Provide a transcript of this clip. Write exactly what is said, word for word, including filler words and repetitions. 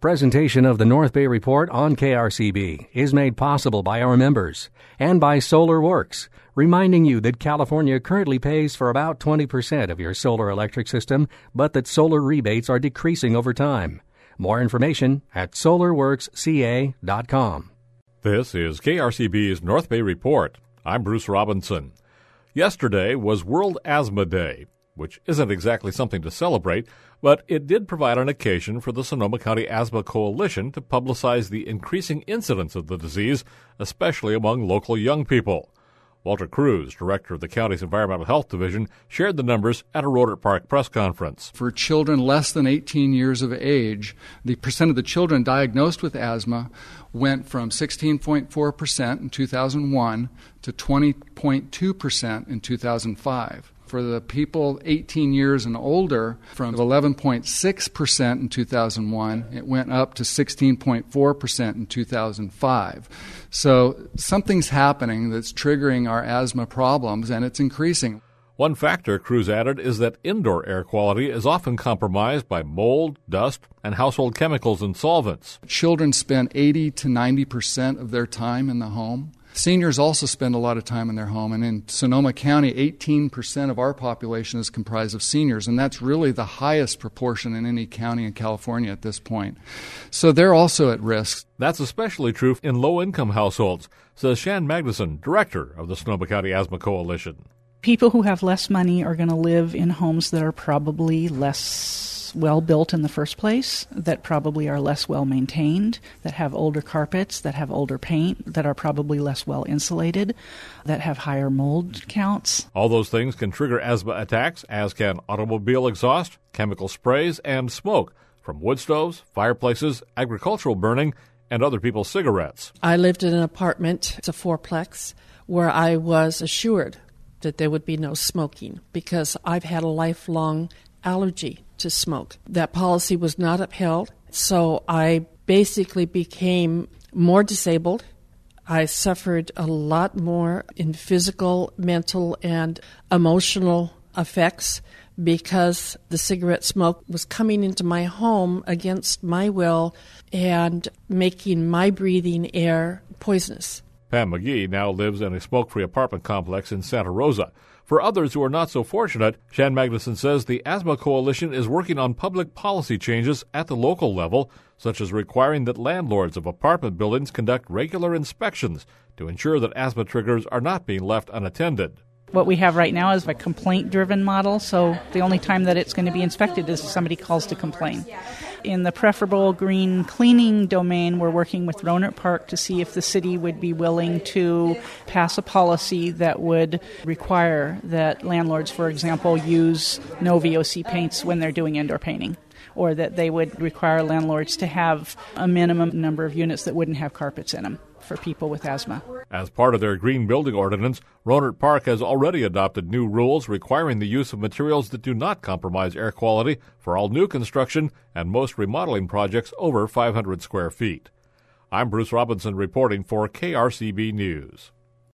Presentation of the North Bay Report on K R C B is made possible by our members and by Solar Works, reminding you that California currently pays for about twenty percent of your solar electric system, but that solar rebates are decreasing over time. More information at solar works c a dot com. This is K R C B's North Bay Report. I'm Bruce Robinson. Yesterday was World Asthma Day, which isn't exactly something to celebrate, but it did provide an occasion for the Sonoma County Asthma Coalition to publicize the increasing incidence of the disease, especially among local young people. Walter Cruz, director of the county's Environmental Health Division, shared the numbers at a Rohnert Park press conference. For children less than eighteen years of age, the percent of the children diagnosed with asthma went from sixteen point four percent in two thousand one to twenty point two percent in two thousand five. For the people eighteen years and older, from eleven point six percent in two thousand one, it went up to sixteen point four percent in two thousand five. So something's happening that's triggering our asthma problems, and it's increasing. One factor, Cruz added, is that indoor air quality is often compromised by mold, dust, and household chemicals and solvents. Children spend eighty to ninety percent of their time in the home. Seniors also spend a lot of time in their home, and in Sonoma County, eighteen percent of our population is comprised of seniors, and that's really the highest proportion in any county in California at this point. So they're also at risk. That's especially true in low-income households, says Shan Magnuson, director of the Sonoma County Asthma Coalition. People who have less money are going to live in homes that are probably less well built in the first place, that probably are less well maintained, that have older carpets, that have older paint, that are probably less well insulated, that have higher mold counts. All those things can trigger asthma attacks, as can automobile exhaust, chemical sprays, and smoke from wood stoves, fireplaces, agricultural burning, and other people's cigarettes. I lived in an apartment, it's a fourplex, where I was assured that there would be no smoking because I've had a lifelong allergy to smoke. That policy was not upheld, so I basically became more disabled. I suffered a lot more in physical, mental, and emotional effects because the cigarette smoke was coming into my home against my will and making my breathing air poisonous. Pam McGee now lives in a smoke-free apartment complex in Santa Rosa. For others who are not so fortunate, Shan Magnuson says the Asthma Coalition is working on public policy changes at the local level, such as requiring that landlords of apartment buildings conduct regular inspections to ensure that asthma triggers are not being left unattended. What we have right now is a complaint-driven model, so the only time that it's going to be inspected is if somebody calls to complain. In the preferable green cleaning domain, we're working with Rohnert Park to see if the city would be willing to pass a policy that would require that landlords, for example, use no V O C paints when they're doing indoor painting, or that they would require landlords to have a minimum number of units that wouldn't have carpets in them for people with asthma. As part of their green building ordinance, Rohnert Park has already adopted new rules requiring the use of materials that do not compromise air quality for all new construction and most remodeling projects over five hundred square feet. I'm Bruce Robinson reporting for K R C B News.